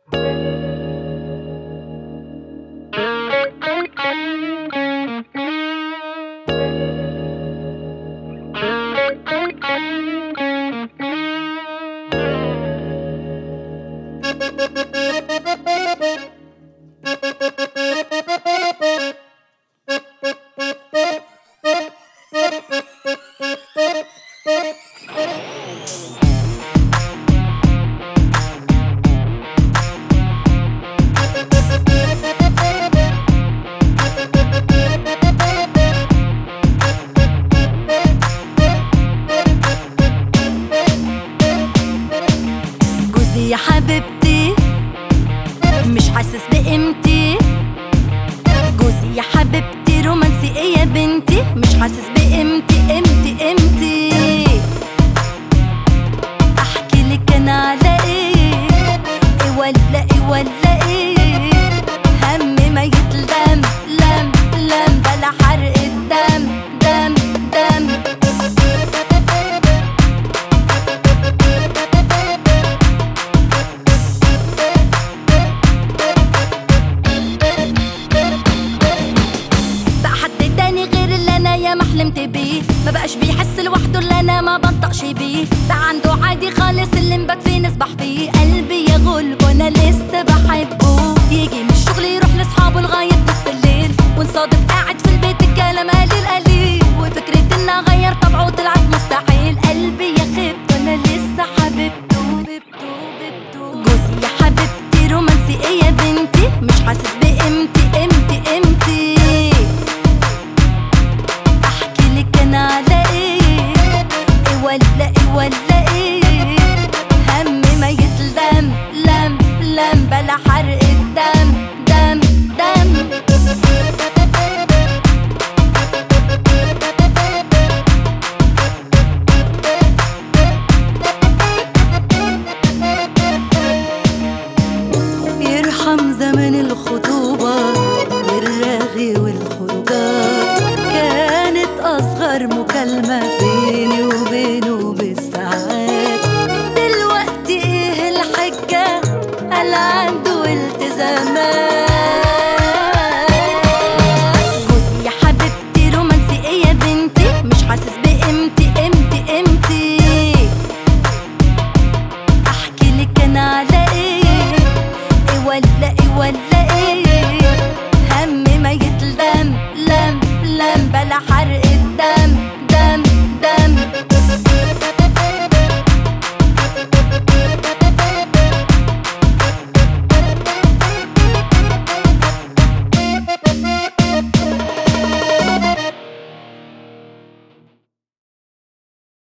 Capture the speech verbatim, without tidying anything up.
يا حبيبتي مش حاسس بقيمتي. جوزي يا حبيبتي رومانسي ايه يا بنتي، مش حاسس بقيمتي قيمتي قيمتي. احكي لك انا على ايه، ايه ولا ايه ولا ايه، هم ما يتلم لم لم بلا حرق الدم دم دم. ما حلمت بيه، ما بقاش بيحس لوحده اللي انا ما بنطقش بيه. ده عنده عادي خالص اللي مبكفي نسبح فيه. قلبي يا غلب وانا لسه بحبه، يجي من الشغل يروح لاصحابه لغايه نص الليل، ونصادف قاعد في البيت الكلام قليل قليل، وفكرة اني اغير طبعه طلعت مستحيل. قلبي يا خيب وانا لسه حبيبته بيبته بيبته. جوزي يا حبيبتي رومانسي ايه يا بنتي، مش حاسس بقيمتي قيمتي قيمتي. على ايه، ايه ولا ايه ولا ايه، هم ما يتلم لم لم بلا حرق